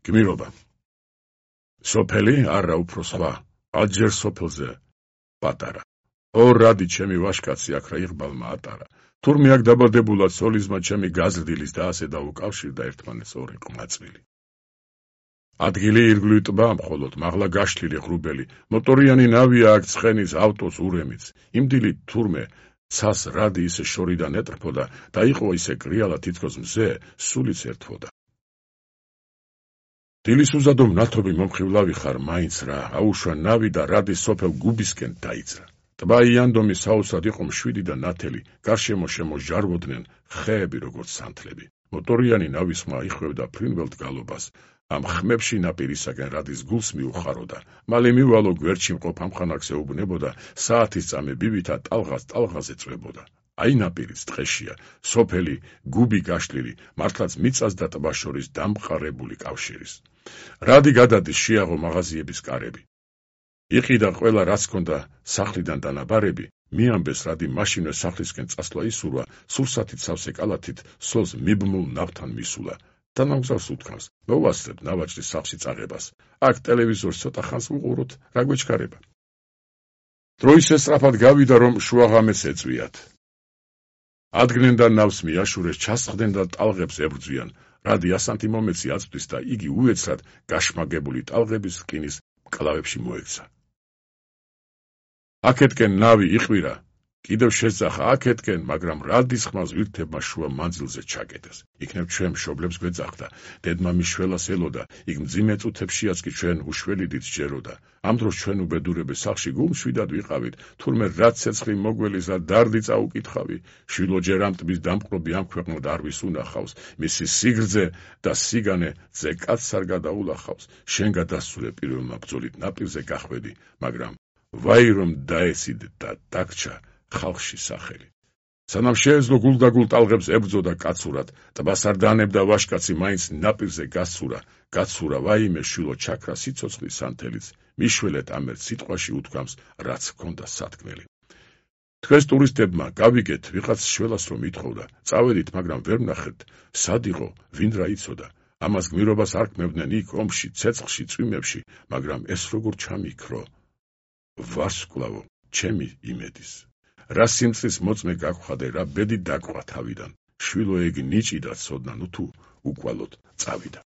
გმირობა. სოფელი არა უფრო სხვა, ალჯერ სოფელზე პატარა. ორადი ჩემი ვაშკაცი აქ რა იღბალმა ატარა. თურმე აქ დაბადებულად სოლიზმა ჩემი გაზრდილის და ასე დაუკავშირდა ერთმანეთს ორი ყმაწვილი. ადგილი ირგვლივ ტბა მხოლოდ, მაღლა გაშლილი ღრუბელი, მოტორიანი ნავია აქ ცხენის ავტოს ურემიც. იმდილი თურმე ცას რადი ისე შორიდან ეტრფოდა და იყო ისე კრიალა თითქოს მზე სულიც ერთვოდა. დილის უზადო მნათობი მომხივლავი ხარ მაინც რა, აუშვა ნავი და რადის სოფელ გუბისკენ დაიძრა. ტბა იანდომი საოცრად იყო მშვიდი და ნათელი, გარშემო შემოჟარვოდნენ ხეები როგორც სანთლები. მოტორიანი ნავის ხმა იხვევდა ფრინველთ გალობას. ამ ხმებში ნაპირისაგან რადის გულს მიუხაროდა. მალე მივალო გვერდში მყოფ ამხანაგს ეუბნებოდა, საათის წამე ბიბითა ტალღას ეწვებოდა. აი ნაპირიც ტყეშია, სოფელი, გუბი გაშლილი, მართლაც მიწას და ტბას შორის დამყარებული კავშირის. რადი გადადის შეაღო მაღაზიების კარები. იყიდა ყველა რაც ჰქონდა სახლიდან დანაბარები, მიამბეს რადი მაშინვე სახლისკენ წასვლა ისურვა, სურსათით სავსე კალათით სოლს მიბმულ ნავთან მისულა. თანამგზავრს უთქვამს, მოვასწრებ ნავაჭრის სახლში წაღებას. აქ ტელევიზორს ცოტა ხანს ვუყუროთ, რა გვეჩქარება. დროის ესწრაფად გავიდა რომ შუაღამეს ეწვიათ. ადგნენ და ნავს მიაშურეს, ჩასხდნენ და ტალღებს ებრძვიან. რადი ასანთი მომეცი აწვდის და იგი უეცრად გაშმაგებული ტალღების რკინის მკლავებში მოექცა. აქეთკენ ნავი იყვირა, კიდევ შეძახა აქეთკენ, მაგრამ რადის ხმას ვირთებმა შუა მანძილზე ჩაკეტეს. იქნებ ჩვენ მშობლებს გვეძახდა, დედმა მიშველას ელოდა, იქ მძიმე წუთებშიაც კი ჩვენ უშველიდით ჯეროდა. ამ დროს ჩვენ უბედურებე სახლში გულმშვიდად ვიყავით, თურმე რაც ცეცხლი მოგველის და დარდი წაუკითხავი. შვილოჯერ ამ ტბის დამყრობი ამ ქვეყნად არ ვის უნახავს, მისი სიგრძე და სიგანე ძე კაცს არ გადაულახავს. შენ გადასცურე პირველმა ბრძოლით ნაპირზე გახვედი, მაგრამ ვაი რომ დაესიდე და დაგჭა ხალხში სახელი. სანამ შეეძლო გულდაგულ ტალღებს ებრძოდა კაცურად, ტბას არ დაანებდა ვაშკაცი მაინც ნაპირზე გაცურა ვაიმე შვილო ჩაქრა სიცოცხლის სანთელიც, მიშველეთ ამერთ სიტყვაში უთქვამს, რაც ჰქონდა სათქმელი. თქვენს ტურისტებმა გავიგეთ, ვიღაც შველას რომ ითხოვდა, წავედით, მაგრამ ვერ ვნახეთ, სად იყო, ვინ რა იცოდა. ამას გმირობას არ ქმნებდნენ იქ ომში, ცეცხლში, წვიმებში, მაგრამ ეს როგორ ჩამიქრო. ვარსკვლავო, ჩემი იმედის. რა სიმწრის მოწმე გაგხვადე, რა ბედი დაგყვა თავიდან. შვილო ეგ ნიჭი და ცოდნა, ნუ თუ უკვალოდ წავიდა.